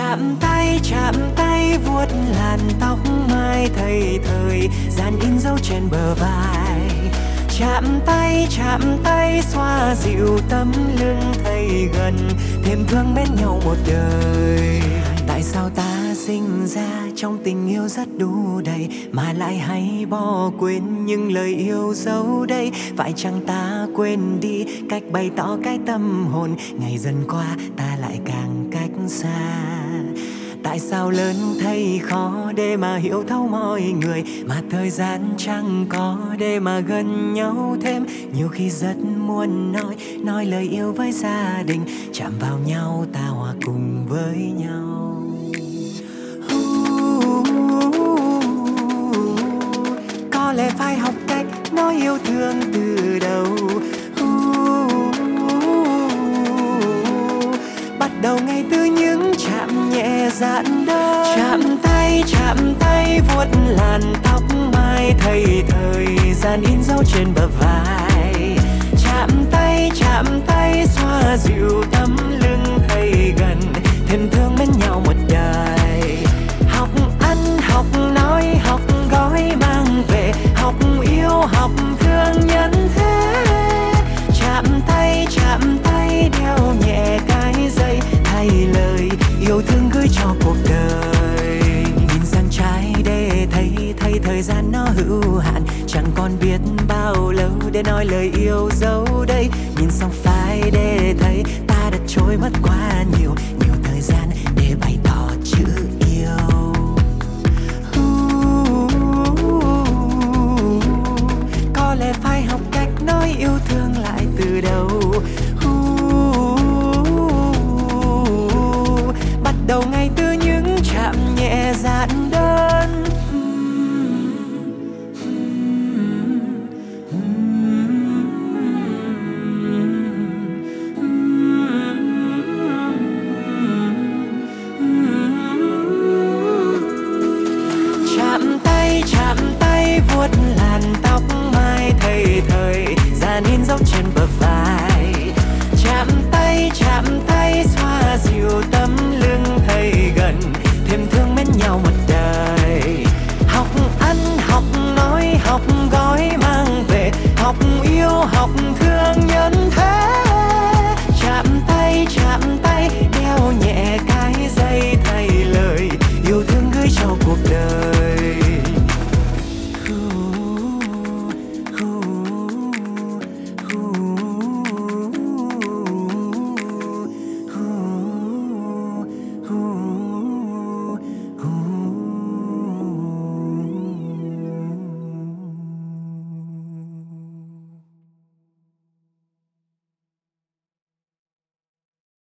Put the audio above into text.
chạm tay vuốt làn tóc mai thầy thời, dàn in dấu trên bờ vai. Chạm tay xoa dịu tấm lưng thầy gần, thêm thương mến nhau một đời. Tại sao ta sinh ra trong tình yêu rất đủ đầy, mà lại hay bỏ quên những lời yêu dấu đây? Phải chăng ta quên đi cách bày tỏ cái tâm hồn, ngày dần qua ta lại càng cách xa? Tại sao lớn thấy khó để mà hiểu thấu mọi người, mà thời gian chẳng có để mà gần nhau thêm? Nhiều khi rất muốn nói lời yêu với gia đình, chạm vào nhau ta hòa cùng với nhau. Có lẽ phải học cách nói yêu thương từ đầu. Bắt đầu ngay từ những chạm nhẹ giãn đơn. Chạm tay vuốt làn tóc mai thầy thời, dàn in dấu trên bờ vai. Chạm tay xoa dịu tấm lưng thầy gần, thêm thương mến nhau một đời. Học ăn học nói học gói mang về, học yêu học thương nhân thế. Chạm tay đeo nhẹ cái dây, thay lời yêu thương gửi cho cuộc đời. Nhìn sang trái để thấy thời gian nó hữu hạn, chẳng còn biết bao lâu để nói lời yêu dấu đây. Nhìn sang phải để thấy ta đã trôi mất quá nhiều,